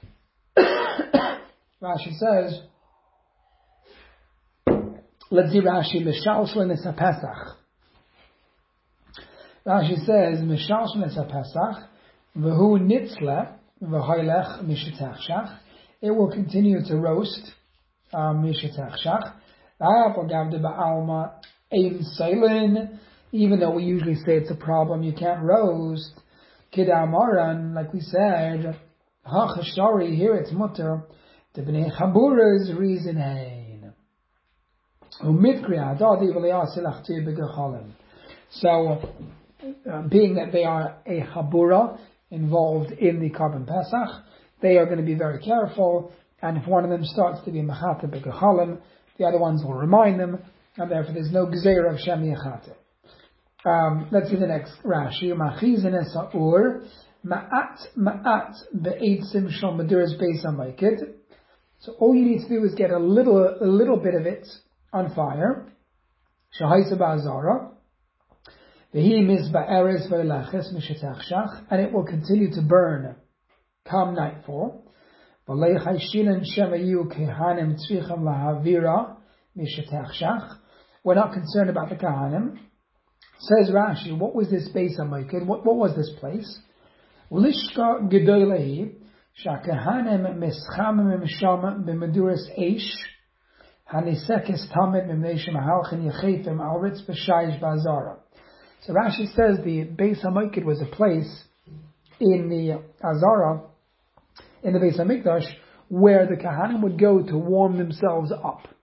Rashi says, let's see Rashi, Mishalshlin es HaPesach. Rashi says, Mishalshlin es HaPesach, V'hu nitzle, V'hoylech mishetachshach. It will continue to roast, um, mishetachshach. V'ha'apogavde ba'alma, ein seilin. Even though we usually say it's a problem, you can't roast. Kidamaran, like we said, ha'chashari, here it's mutter. The bnei chabura's reason hein. So, uh, being that they are a chabura involved in the carbon pesach, they are going to be very careful. And if one of them starts to be mechate begechalim, the other ones will remind them, and therefore there's no gzeira of shem yechate. Um, let's see the next Rashi. Machizin es ha'ur ma'at ma'at be'etzim shel maduras beis hamoiked. So all you need to do is get a little, a little bit of it on fire. Shahaisa ba'azara. V'hi mizba eres v'leches mishetachshach. And it will continue to burn come nightfall. V'leichai shilan shemayu kehanim tzricham lahavira mishetachshach. We're not concerned about the kahanim. Says Rashi, what was this Beis HaMoiked? What, what was this place? Lishka gedolehi. Shakahanim mischamim misham b'meduras eish hanisekes tamid b'mneshim halchin yechefim al ritz b'shayish ba'azara. So Rashi says the Beis HaMoiked was a place in the Azara, in the Beis HaMikdash, where the Kahanim would go to warm themselves up.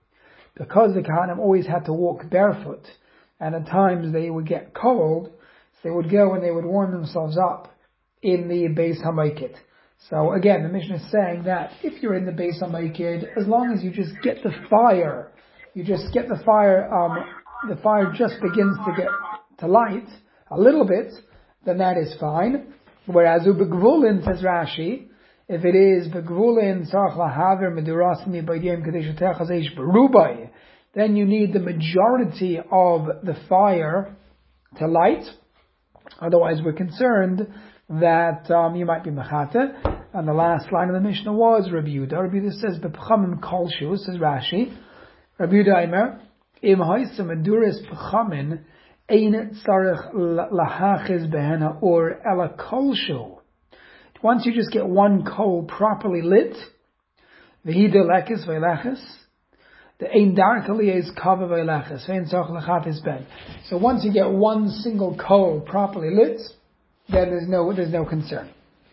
because the Kohanim always had to walk barefoot, and at times they would get cold, so they would go and they would warm themselves up in the Beis HaMikdash. So again, the Mishnah is saying that if you're in the Beis HaMikdash, as long as you just get the fire, you just get the fire, um, the fire just begins to get to light a little bit, then that is fine. Whereas ubegvulin, says Rashi, if it is begvulin tzarich lahaver meduras mibaydim kadesh techazeish berubai, then you need the majority of the fire to light. Otherwise, we're concerned that um, you might be mechata. And the last line of the Mishnah was Rabbi Yehuda. Rabbi Yehuda says bepchamim kolshu, says Rashi. Rabbi Yehuda Aimer, im haisa meduras pchamin ein tzarich lahachiz behena or ela kolshu. Once you just get one coal properly lit, v'hi delekes v'leches, the ein darkali is kava v'leches, ve'en tzarich lachatis ben. So once you get one single coal properly lit, then there's no there's no concern.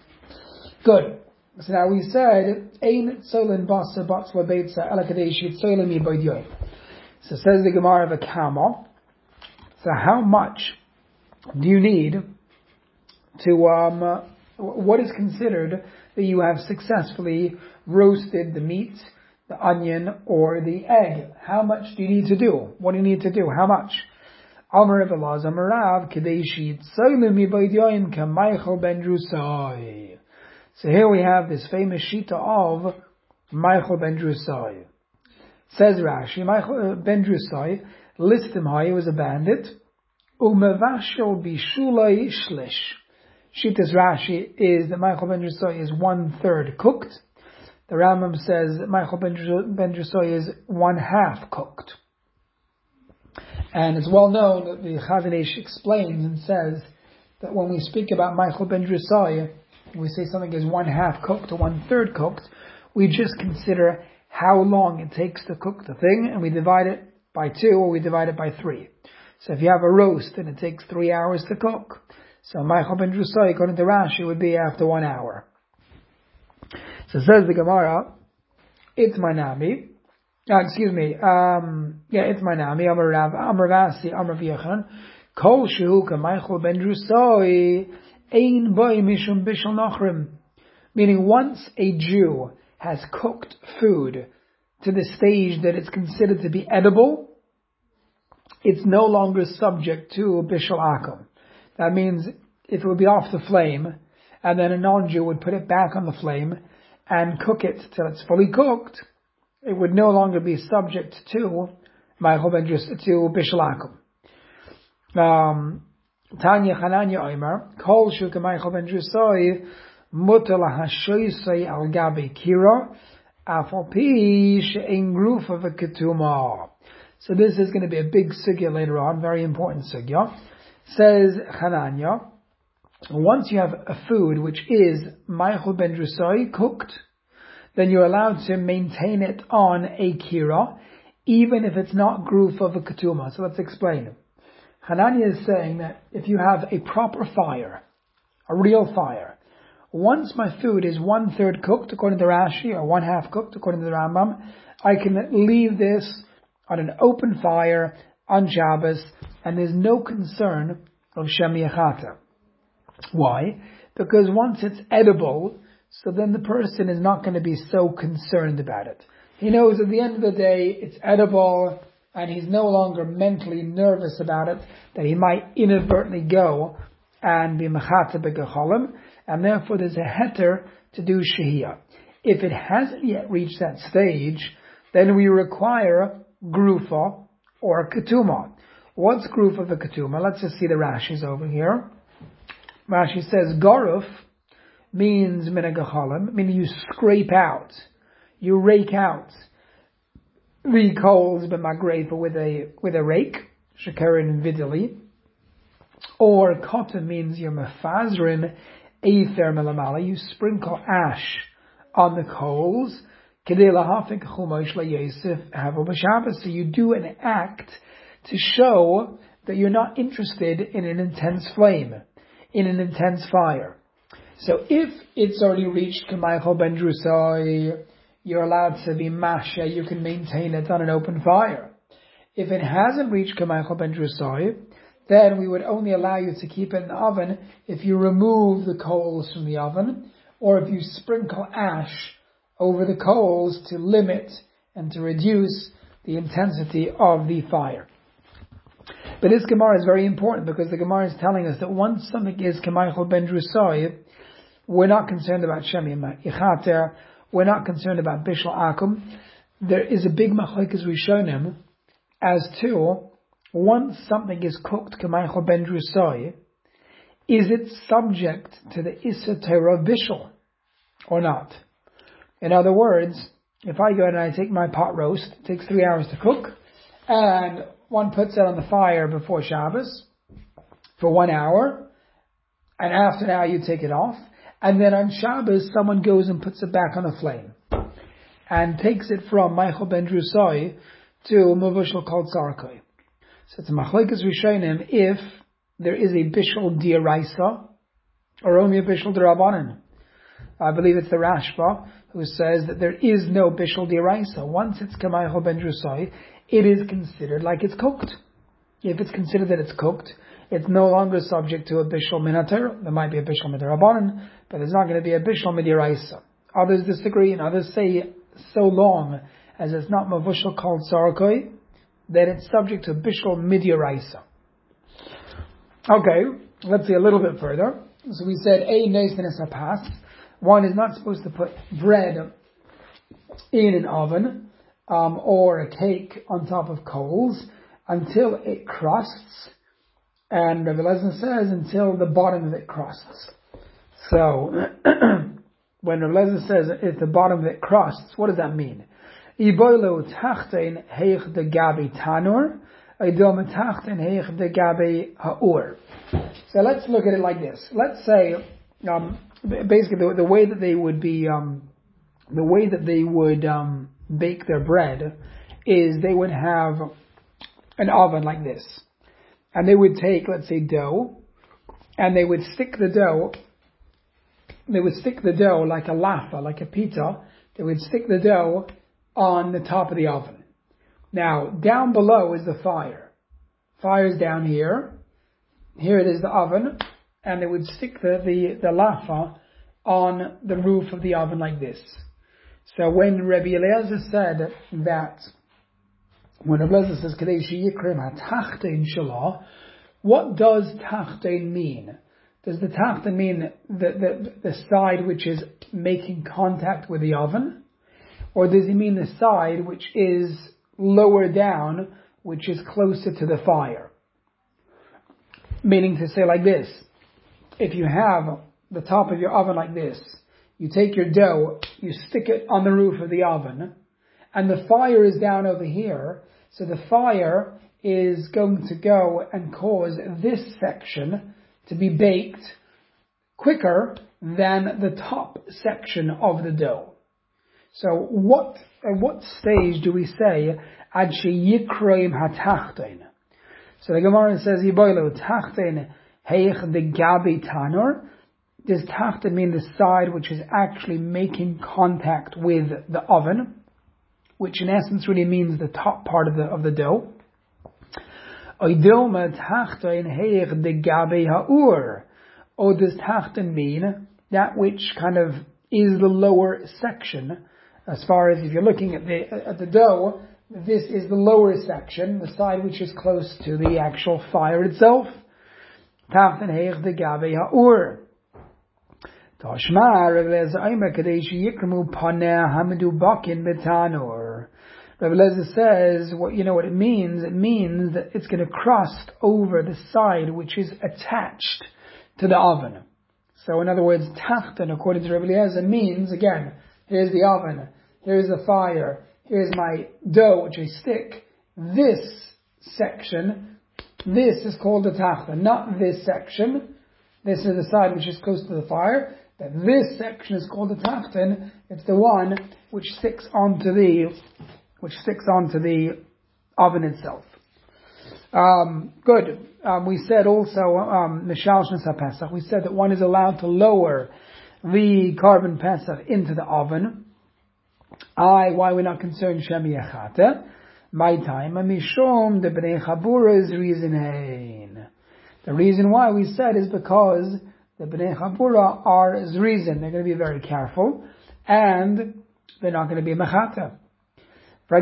Good. So now we said ein tzolin basa batzla beitza ela kadesh yitzolin mibaydiyoy. So says the Gemara of a Kama. So how much do you need to um? Uh, what is considered that you have successfully roasted the meat, the onion, or the egg? How much do you need to do? What do you need to do? How much? Amar Rav Elazar Amar Rav Kadeshi Tzolin mibaydiyoyim kaMichael ben Drusai. So here we have this famous shita of Michael ben Drusai. Says Rashi, Michael ben Drusai, listim hai, was a bandit. Umevashel bishulai shlish. Shitas Rashi is that Michael ben Drusai is one third cooked. The Rambam says that Michael ben Drusai is one half cooked. And it's well known that the Chazon Ish explains and says that when we speak about Michael ben Drusai, we say something is one half cooked or one third cooked, we just consider how long it takes to cook the thing, and we divide it by two or we divide it by three. So if you have a roast and it takes three hours to cook, so Michael ben Drusai, according to Rashi, would be after one hour. So says the Gemara, it's my nami. Uh, excuse me. Um, yeah, it's my nami. Amar Rav, Amar Vasi, Amar V'Yachan. Kol shehu k'Michael ben Drusai ein boy mishum bishul nachrim. Meaning, once a Jew has cooked food to the stage that it's considered to be edible, it's no longer subject to bishul akum. That means if it would be off the flame, and then a non-Jew would put it back on the flame and cook it till it's fully cooked, it would no longer be subject to Michael ben Drusai, to bishul akum. Um, Tanya Chananya Omer, Kol Shuka Michael ben Drusai, Mutal HaShoisai Al Gabi Kira, Afal Pi She'en Gruf of a Ketuma. So this is going to be a big sugya later on, very important sugya. Says Chananya, once you have a food which is Michael ben Drusai cooked, then you're allowed to maintain it on a kira, even if it's not gruf of a ketuma. So let's explain. Hanania is saying that if you have a proper fire, a real fire, once my food is one third cooked according to Rashi, or one half cooked according to the Rambam, I can leave this on an open fire on Shabbos, and there's no concern of Shem Yechata. Why? Because once it's edible, so then the person is not going to be so concerned about it. He knows at the end of the day it's edible, and he's no longer mentally nervous about it, that he might inadvertently go and be mechata begecholim, and therefore there's a heter to do shehiyah. If it hasn't yet reached that stage, then we require grufa or ketuma. What's grufa of a ketuma? Let's just see the Rashis over here. Rashi says garuf means minagecholim, meaning you scrape out, you rake out the coals b'magrefa with a with a rake, shekarin vidili, or kota means you're mefazrin either melamala, you sprinkle ash on the coals, kedei lahafik chumash la'yosef havo b'Shabbos. So you do an act to show that you're not interested in an intense flame, in an intense fire. So if it's already reached Michael ben Drusai, you're allowed to be masha, you can maintain it on an open fire. If it hasn't reached Kameichel Ben Drusai, then we would only allow you to keep it in the oven if you remove the coals from the oven, or if you sprinkle ash over the coals to limit and to reduce the intensity of the fire. But this Gemara is very important because the Gemara is telling us that once something is Kameichel Ben Drusai, we're not concerned about Shemim Ichater, we're not concerned about Bishul Akum. There is a big machlokes Rishonim as to once something is cooked Kameichel Ben Drusai, is it subject to the Issa Torah Bishul or not? In other words, if I go and I take my pot roast, it takes three hours to cook, and one puts it on the fire before Shabbos for one hour, and after an hour you take it off, and then on Shabbos someone goes and puts it back on the flame, and takes it from Meichel Ben Drusai to Mavushal called Sarkoi. So it's a machlokes Rishonim if there is a Bishul D'Oraisa or only a Bishul D'Rabbanan. I believe it's the Rashba who says that there is no Bishul D'Oraisa. Once it's Kameichel Ben Drusai, it is considered like it's cooked. If it's considered that it's cooked, it's no longer subject to a Bishul Minater. There might be a Bishul Midrabanan, but there's not going to be a Bishul Midoraisa. Others disagree, and others say so long as it's not Mavushal called Sarakoi, then it's subject to Bishul Midyoraisa. Okay, let's see a little bit further. So we said, A Neisnes Hapas. One is not supposed to put bread in an oven, um, or a cake on top of coals until it crusts. And Rabbi Eliezer says until the bottom of it crusts. So, when Rabbi Eliezer says if the bottom of it crusts, what does that mean? Iboilo tachten heich de gabi tanur, idom tachten heich de gabi haur. So let's look at it like this. Let's say, um, basically the, the way that they would be, um, the way that they would um, bake their bread is they would have an oven like this, and they would take, let's say, dough, and they would stick the dough. They would stick the dough like a lafa, like a pita. They would stick the dough on the top of the oven. Now, down below is the fire. Fire's down here. Here it is the oven. And they would stick the, the, the lafa on the roof of the oven like this. So when Rabbi Eliezer said that, when Rabbi Eliezer says, Kadeshi Yikrim HaTachtein Shalah, what does Tachtein mean? Does the Tachtein mean the, the, the side which is making contact with the oven? Or does he mean the side which is lower down, which is closer to the fire? Meaning to say like this, if you have the top of your oven like this, you take your dough, you stick it on the roof of the oven, and the fire is down over here, so the fire is going to go and cause this section to be baked quicker than the top section of the dough. So what at what stage do we say ad sheyikroim hatachtein? So the Gemara says yiboilo tachtein heich de gabi tanor. Does tachtein mean the side which is actually making contact with the oven, which in essence really means the top part of the of the dough? Oidilma tachtein heich de gabi haur. Or does tachtein mean that which kind of is the lower section? As far as if you're looking at the at the dough, this is the lower section, the side which is close to the actual fire itself. Tachtein heich de gabi haur. Tashma Rabbi Eliezer Aimer Kadeshi Yikramu Paneh Hamidu Bakin Betanor. Rabbi Eliezer says, what you know what it means? It means that it's going to crust over the side which is attached to the oven. So in other words, Tachtein, according to Rabbi Eliezer, means, again, here's the oven, here's the fire, here's my dough which I stick. This section, this is called the Tachtein, not this section. This is the side which is close to the fire. That this section is called the Tachtein. It's the one which sticks onto the which sticks onto the oven itself. Um, good. Um, we said also Mishalshnas HaPesach. We said that one is allowed to lower the carbon Pesach into the oven I, why we're not concerned Shem Yechata? My time, Mishom the Bnei Chabura's reason hein. The reason why we said is because the Bnei Chabura are his reason. They're going to be very careful, and they're not going to be Mechata. But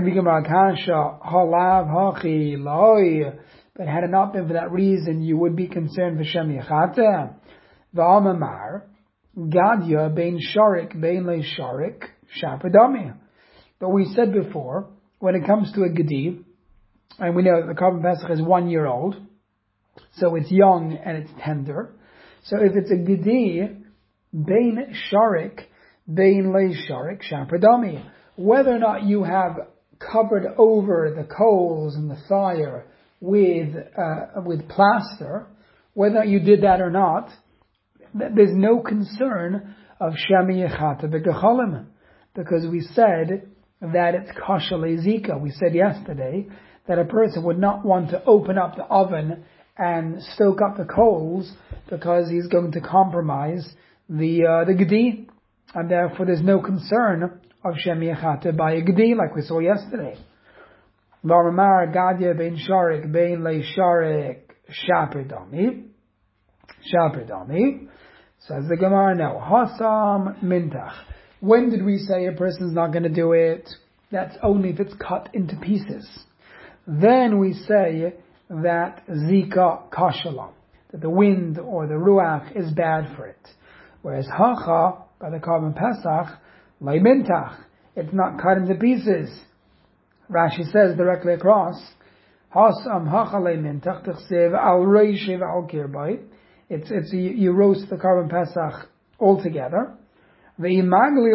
had it not been for that reason, you would be concerned for Shem Yechata. V'amamar, Gadya bein Sharik bein le Sharik Shapradami. But we said before, when it comes to a Gedi, and we know that the Korban Pesach is one year old, so it's young and it's tender. So if it's a Gedi, bein Sharik bein le Sharik Shapradami, whether or not you have covered over the coals and the fire with uh, with plaster, whether you did that or not, there's no concern of Shemi Yechata B'Gecholim, because we said that it's Kasha Lezika. We said yesterday that a person would not want to open up the oven and stoke up the coals because he's going to compromise the uh, the Gedi, and therefore there's no concern of Shemi Yechata by a Gedi like we saw yesterday. V'amar Gadya bein Sharik bein le Sharik Shapradami. Shapradami. Says the Gemara, no. Hasam Mintach. When did we say a person's not going to do it? That's only if it's cut into pieces. Then we say that Zika Kashala, that the wind or the Ruach is bad for it. Whereas Hacha, by the Korban Pesach, Lai Mintach, it's not cut into pieces. Rashi says directly across, Hasam Hacha Lai Mintach, Tichsev Al Reishiv Al Kirbai. It's, it's, you, you roast the Korban Pesach altogether. And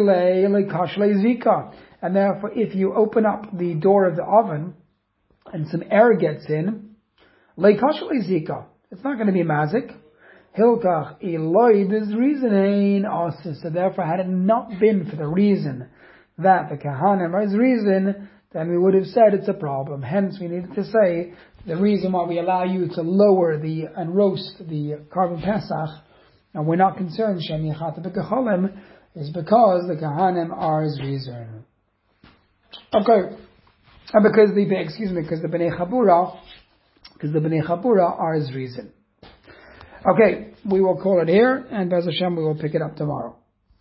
therefore, if you open up the door of the oven and some air gets in, it's not going to be mazik. Hilkach Eloi, this reason ain't also. So therefore, had it not been for the reason that the Kahanim are his reason, then we would have said it's a problem. Hence, we needed to say the reason why we allow you to lower the and roast the Korban Pesach, and we're not concerned Shem Yechata B'Kecholim, is because the Kahanim are his reason. Okay, and because the excuse me, because the Bnei Chabura, because the Bnei Chabura are his reason. Okay, we will call it here, and Bez Hashem we will pick it up tomorrow.